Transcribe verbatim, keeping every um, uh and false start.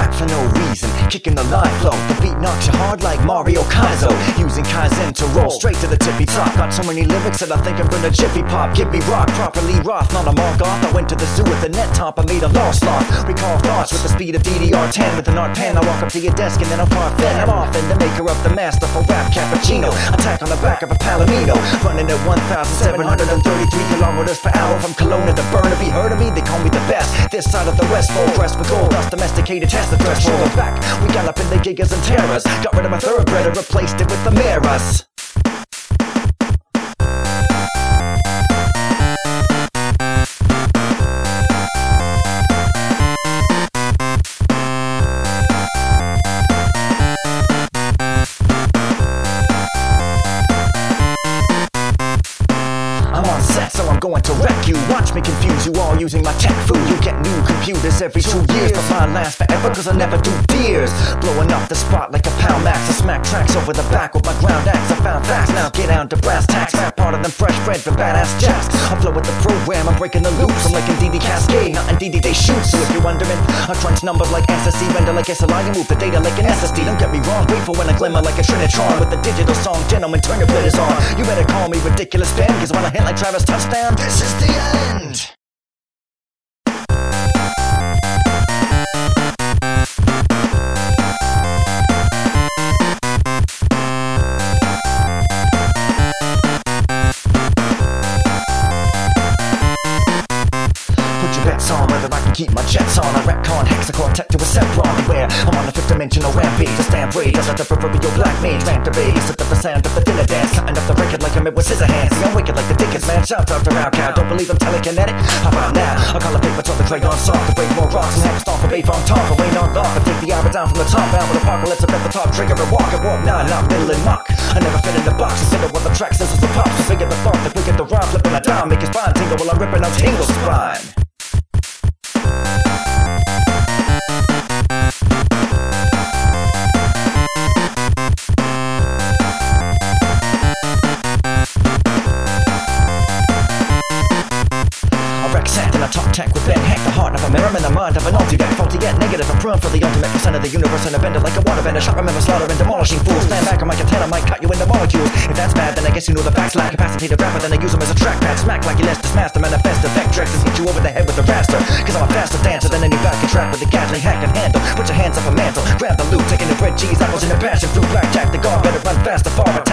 back for no reason, kicking the live flow. The beat knocks you hard like Mario Kaizo, using Kaizen to roll straight to the tippy top. Got so many lyrics that I think I'm gonna jiffy pop. Give me rock, properly Roth, not a mark off. I went to the zoo with the net top, I made a lost sloth. Recall thoughts with the speed of D D R ten. With an art pen, I walk up to your desk and then I'll carve then. I'm off and the maker of the masterful rap cappuccino. Attack on the back of a Palomino, running at one thousand seven hundred thirty-three kilometers per hour. From Kelowna to Burnaby, heard of me? They call me the best. This side of the West, full dressed with gold dust, domesticated, test the threshold. Back, we gallop in the gigas and terrors. Got rid of my thoroughbred and replaced it with the mirrors. I'm on set, so I'm going to wreck you. Watch me confuse you all using my tech food. You get new computers every two years, but mine lasts forever cause I never do deers. Blowing up the spot like a pound max. I smack tracks over the back with my ground axe. I found facts, now get down to brass tacks. Rap harder than fresh bread from badass jacks. I flow with the program, I'm breaking the loops. I'm like in D D Cascade, not in D D they shoot. So if you're wondering, I crunch numbers like S S C, render like S L I, and move the data like an S S D. Don't get me wrong, wait for when I glimmer like a Trinitron. With the digital song, gentlemen, turn your blitters on. You better call me ridiculous Ben, cause when I hit like Travis touchdown, this is the end. Put your bets on whether I can keep my jets on. I retcon hexacore tech to a Sepron. Beware, I'm on a fifth dimensional rampage. I stand free, just like the proverbial black mage. Rant to be, set up the sound of the dinner dance. Cutting up the record like I'm made with scissor hands. See, I'm wicked like the Dickens, man. Shout out to Raocow. Don't believe I'm telekinetic? How about now? I call a paper till the crayon soft. To break more rocks and hex off a bay from top. I rain on lock. I take the hour down from the top. Out with apocalypse up at the top. Trigger and walk and walk. Nah, nah, middle and mock. I never fit in the box. Consider what the track says is the pop. So figure the thought that we get the rhyme. Flipping a dime. Make your spine tingle while I'm ripping out tingle spine. And I talk tech with Ben Heck, the heart of a mirror and the mind of an multi-vet. Faulty yet negative, I'm prone for the ultimate percent of the universe and a bender like a waterbender. Shot remember slaughter and demolishing fools. Stand back on my antenna, might cut you into molecules. If that's bad, then I guess you know the facts. Lack capacitated rapper, then I use them as a trackpad. Smack like you less to smash the manifest effect tracks and hit you over the head with a raster. Cause I'm a faster dancer than any back can track with a Gatling hack and handle. Put your hands up a mantle, grab the loot, taking the bread, cheese, apples, and the passion fruit, blackjack, the guard better run faster, far attack.